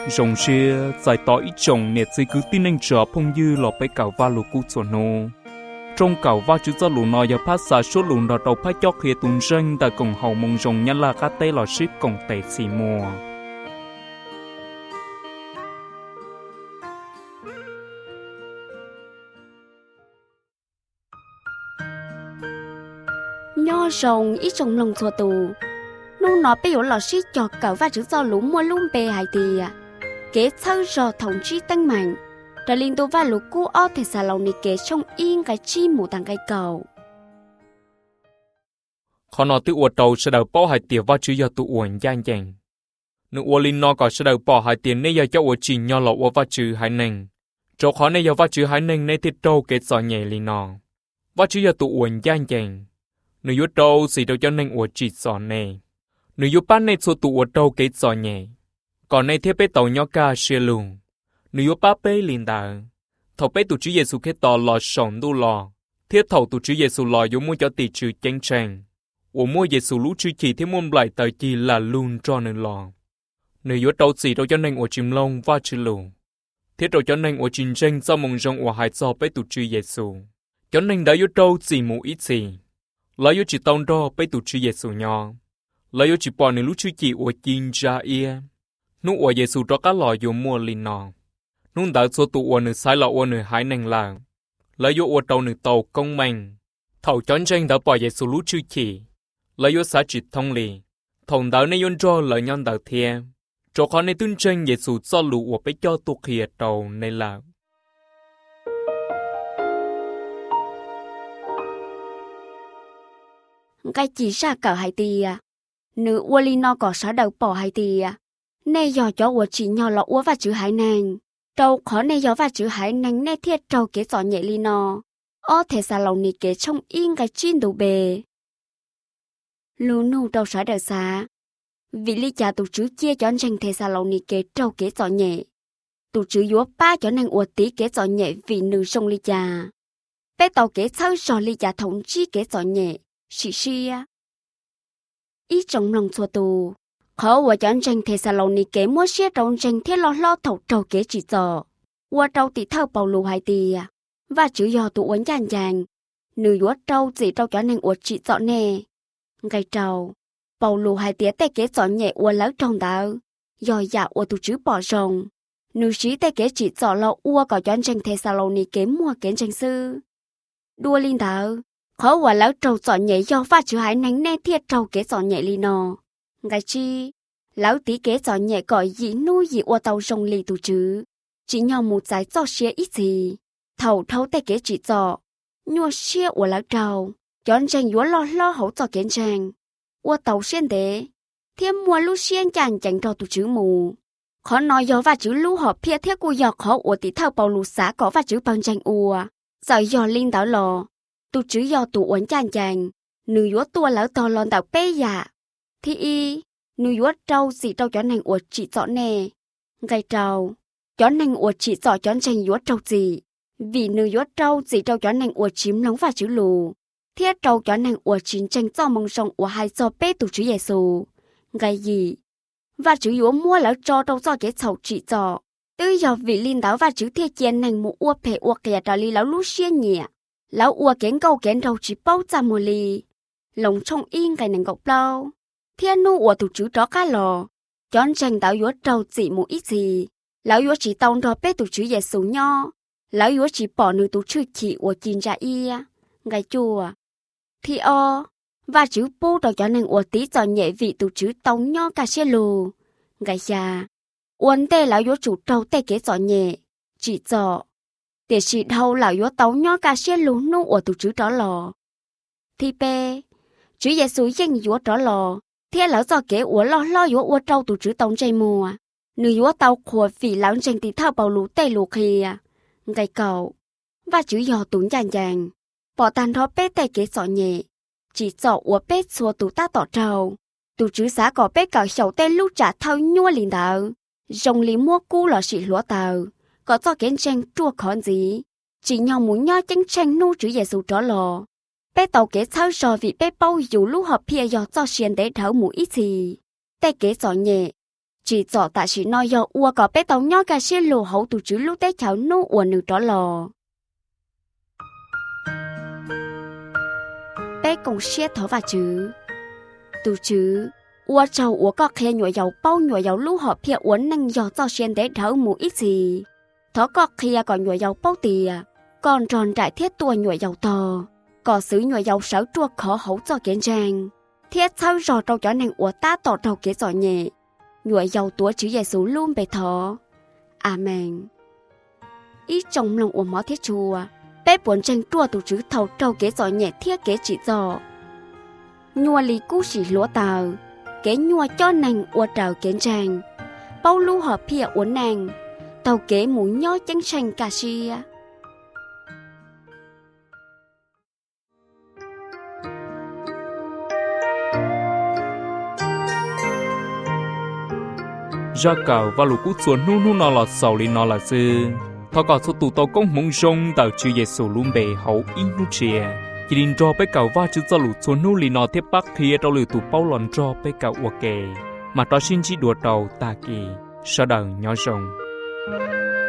rồng xe giải tỏ ít chồng nè chỉ cứ tin anh chờ phong dư lọ bay cào va lù cú chuẩn nô trong cào va chữ cho lù nọ giờ phát xả số lù nọ đầu phát chóc khía tung răng tại cổng hậu mông rồng nhân là cá tê lọ ship cổng tệ xì mùa nho rồng ít trồng lồng thua tù nung nó bây giờ lò xí cho cậu và chữ do lũ mua lung bề hải tì à kế thâu rò thống chi tăng mạnh rồi liên tục và lũ cú ó thì xà lâu này kế trong yên cái chi mù tàng cái cầu họ nói tự uổng đầu sẽ đầu bỏ hải tiền và chữ giờ tự uổng gian dàng nữ uổng linh nó có sẽ đầu bỏ hải tiền nên giờ cho uổng chỉ nhỏ lọ uổng và chữ hải nền chỗ khó nên giờ và chữ hải nền nên thì đâu kế giỏi nhẹ linh nó và chữ giờ tự uổng gian dàng nữ yếu đâu xì đâu cho nên uổng chỉ giỏi này nữ yếu bán này số tự uổng đâu kế giỏi nhẹ còn này thiết bê tàu nhỏ ca xe lùng nữ yếu bá bê linh đạo thầu bê tụ chữ Giêsu kết tỏ lò sống đu lò thiết thầu tụ chữ Giêsu lò yếu mua cho tỷ trừ tranh tranh của mua Giêsu lũ chữ chỉ thiết môn lại tới chỉ là luôn cho nên lò nữ yếu đâu xì đâu cho nên uổng chìm lông và chữ lù thiết đâu cho nên uổng chìm tranh do mong rong uổng hại do bê tụ chữ Giêsu cho nên đã yếu đâu xì mù ít xì lấy yếu chỉ tông đo bê tụ chữ Giêsu nhỏ lấy yếu chỉ bỏ nữ lũ chữ chỉ uổng chìm ra ia nụ uổng Giêsu đó cá lò yếu mua linh nọ nung đã số tụ uổng nữ sai lò uổng nữ hái nành là lấy yếu uổng tàu nữ tàu công mạnh thầu chọn tranh đã bỏ Giêsu lũ chữ chỉ lấy yếu xã chỉ thông lì thòng đạo này yon cho lời nhân đạo thiê cho khó này tuân tranh Giêsu cho lũ uổng bế cho tụ khía tàu này là cái chỉ ra cỡ hải tì à nữ uổng linh nó có xã đầu bỏ hải tì à nay giờ cho uổng chỉ nhỏ lọ uổng và chữ hải nành đâu khó nay giờ và chữ hải nành nay thiết trâu kế giỏ nhẹ li nó ó thể xà lâu nị kế trong yên cái chín đủ bề lù nụ đâu xã đời xa vì lý cha tụ chữ chia cho anh thể xà lâu nị kế trâu kế giỏ nhẹ tụ chữ yếu ba cho nên uổng tí kế giỏ nhẹ vì nữ sông lý cha bé tàu kế thâu sò lý cha thống chi kế giỏ nhẹ xì á ý trong lòng xua tù khó của chọn tranh thế sao lâu ní kế mua xe trong tranh thế lo thầu trâu kế chỉ giờ qua trâu thì thâu bầu lù hai tì và chữ do tụ uốn chàn chàn nữ yếu trâu chỉ trâu cho nên uốn chỉ dọn nè ngày trâu bầu lù hai tía tay kế dọn nhẹ uốn lớn trong đảo do dạ uốn tụ chữ bỏ rồng nữ sĩ tay kế chỉ dọn lo uốn có chọn tranh thế sao lâu ní kế mua kế tranh sư đua linh đảo khó của lớn trâu dọn nhẹ do và chữ hải nắng nè thiết trâu kế dọn nhẹ li nò ngày chi lão tí kế giỏi nhẹ gọi gì nuôi gì qua tàu rồng lì tù chứ chỉ nhau một giải cho xe ít gì thầu thấu tay kế chỉ cho nhua xe của lão trâu chọn tranh yếu lo hậu cho kiến tranh qua tàu xuyên đế thêm mua lú xuyên chàng chẳng cho tù chứ mù khó nói do và chữ lú họ phía thiết của giọt khó của tí thao bầu lù xá có và chữ bằng tranh ua giỏi do linh đảo lò tù chữ do tù uốn chàng nữ yếu tua lão to lon đảo bê dạ thì y nữ yếu trâu gì trâu cho nên uổng chỉ rõ nè ngày trâu cho nên uổng chỉ rõ cho nên yếu trâu gì vì nữ yếu trâu gì trâu cho nên uổng chìm lóng và chữ lù thiết trâu cho nên uổng chiến tranh do mong sông uổng hai do bê tụ chữ Giêsu ngày gì và chữ yếu mua lão cho trâu do cái chậu chỉ rõ tư giờ vị linh đảo và chữ thiết chiến nên một uổng phê uổng kẻ trả li lão lú xuyên nhẹ lão uổng kén câu kén trâu chỉ bao ra một ly lòng trong yên cái nàng gọc lâu thiên nu của tụ chữ đó cá lò chọn tranh tạo yếu trâu chỉ một ít gì lão yếu chỉ tông cho bé tụ chữ Giêsu nho lão yếu chỉ bỏ nữ tụ chữ chỉ của chín ra y ngày chùa thì và chữ bu đó cho nên của tí cho nhẹ vị tụ chữ tông nho cả xe lù ngày già uốn tê lão yếu chủ trâu tê kế cho nhẹ chỉ cho để chỉ đâu lão yếu tông nho cả xe lù nu của tụ chữ đó lò thì bé chữ Giêsu danh yếu đó lò thế lão do kế uổng lo yếu uổng trâu tụ chữ tông chay mùa nữ yếu tàu khổ vì lão tranh tí thao bầu lú tây lù khi ngày cầu và chữ dò tún chàng bỏ tàn đó bé tay kế sọ nhẹ chỉ sọ uổng bé xua tụ ta tỏ trâu tụ chữ xã có bé cào sầu tây lú trả thao nhua liền đạo rồng lý mua cu lò xị lúa tàu có do kiến tranh chua khó gì chỉ nhau muốn nho tranh tranh nu chữ Giêsu đó lò bé tàu kế sao sò vì bé bao dù lúc họp pia do cho xiên để thấu mũi ít gì tay kế sọ nhẹ chỉ cho tại chỉ nói do ua có bé tàu nhỏ cả xe lù hậu tụ chứ lúc té cháu nô ua nữ đó lò bé cùng xe thở vào chứ tụ chứ ua trâu ua có khe nhồi dầu bao nhồi dầu lú họ phía uốn năng dò cho xuyên để đỡ mù ít gì thó có khe còn nhồi dầu bao tìa còn tròn trại thiết tua nhồi dầu to có xứ nhồi dầu sáu chua khó hấu cho kiến trang thiết sau rò trâu cho nàng ua ta tỏ trâu kế giỏi nhẹ nhồi dầu tua chữ Giêsu luôn bề thó amen ít trong lòng ua mó thiết chua bé buồn tranh tua tụ chữ thầu trâu kế giỏi nhẹ thiết kế chỉ dò nhua lì cú chỉ lúa tàu kế nhua cho nàng ua trào kiến trang bao lưu họ phía uốn nàng tàu kế mũ nhó chánh tranh cà xia ra cầu và lũ cú chuồn nu nọ là sầu li nọ là dư thọ có số tụ tàu công mông rong tàu chữ Giêsu luôn bề hậu in nu chia chỉ định cho bé cầu va chữ cho lũ chuồn nu li nọ tiếp bắc kia tàu lũ tụ bao lòn cho bé cầu uo kề mà tao xin chỉ đùa tàu ta kỳ sau đầu nhỏ rồng